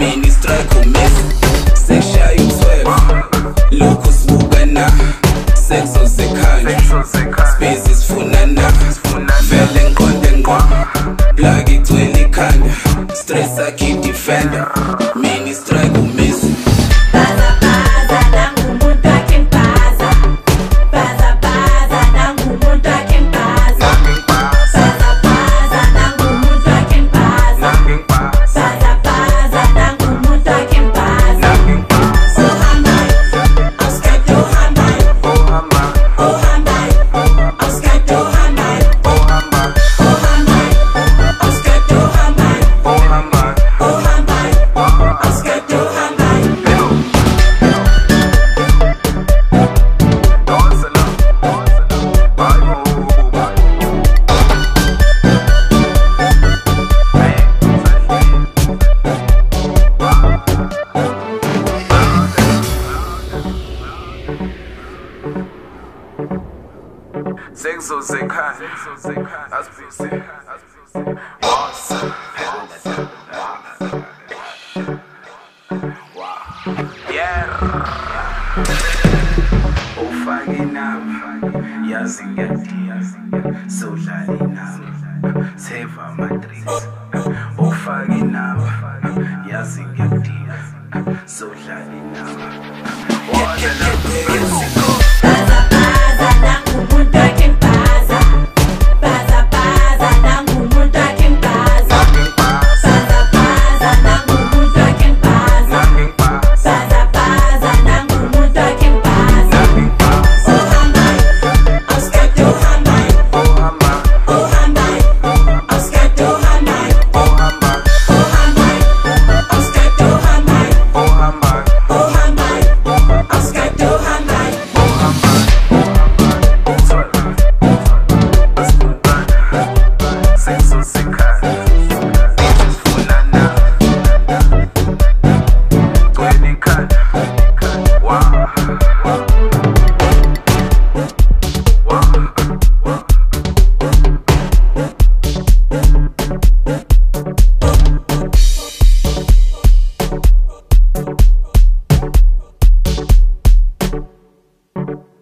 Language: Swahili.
mini strike umesi sekushaya u-12 lokhu sibuka na sexo zekhanya space sifuna na vele ngiqonde ngqo plug igcwele ikhanda stress akhi defender mini strike umesi Sexo zekhaya asibhisi ufake inamba yazi ngiyadinga sodlala inamba save ama-drinks ufake inamba yazi ngiyadinga sodlala inamba you